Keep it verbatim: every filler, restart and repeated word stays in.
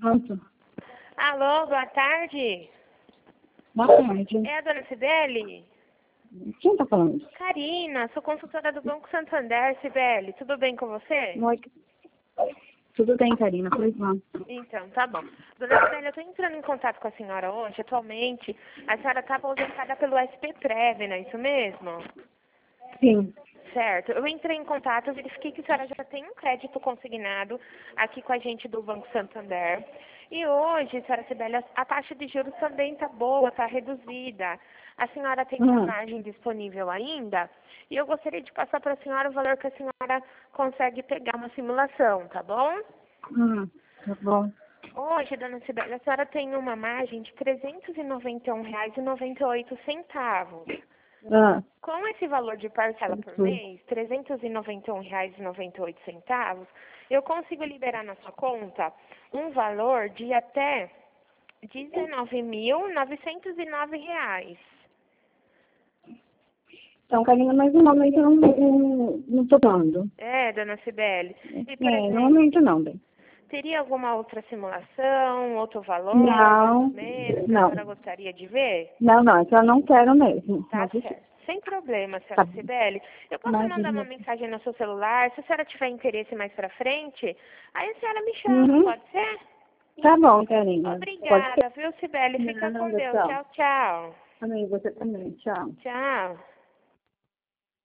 Pronto. Alô, boa tarde. Boa tarde. É a dona Cibele? Quem tá falando? Karina, sou consultora do Banco Santander, Cibele. Tudo bem com você? Oi. Tudo bem, Karina? Pois não. Então, tá bom. Dona Cibele, eu tô entrando em contato com a senhora hoje. Atualmente, a senhora tá aposentada pelo S P Prev, não é isso mesmo? Sim. Certo. Eu entrei em contato, verifiquei que a senhora já tem um crédito consignado aqui com a gente do Banco Santander. E hoje, senhora Cibele, a taxa de juros também está boa, está reduzida. A senhora tem uma Hum. margem disponível ainda? E eu gostaria de passar para a senhora o valor que a senhora consegue pegar uma simulação, tá bom? Hum. Tá bom. Hoje, dona Cibele, a senhora tem uma margem de trezentos e noventa e um reais e noventa e oito centavos. Ah. Com esse valor de parcela por Sim. mês, trezentos e noventa e um reais e noventa e oito centavos, eu consigo liberar na sua conta um valor de até dezenove mil novecentos e nove reais. Então, Karina, mas no momento eu não, não, não tô dando. É, dona Cibele. E, por É, no exemplo, momento não, bem. teria alguma outra simulação, outro valor, Não. mais ou menos, que a Não. senhora gostaria de ver? Não, não, então eu não quero mesmo. Tá Mas isso. certo. Sem problema, Tá. senhora Cibele. Eu posso mandar uma Imagina. mensagem no seu celular. Se a senhora tiver interesse mais pra frente, aí a senhora me chama, Uhum. pode ser? Tá bom, Karina. Pode ser. Obrigada, viu, Cibele? Fica com Nada, Deus. tchau. Tchau, tchau. Amém, você também. Tchau. Tchau.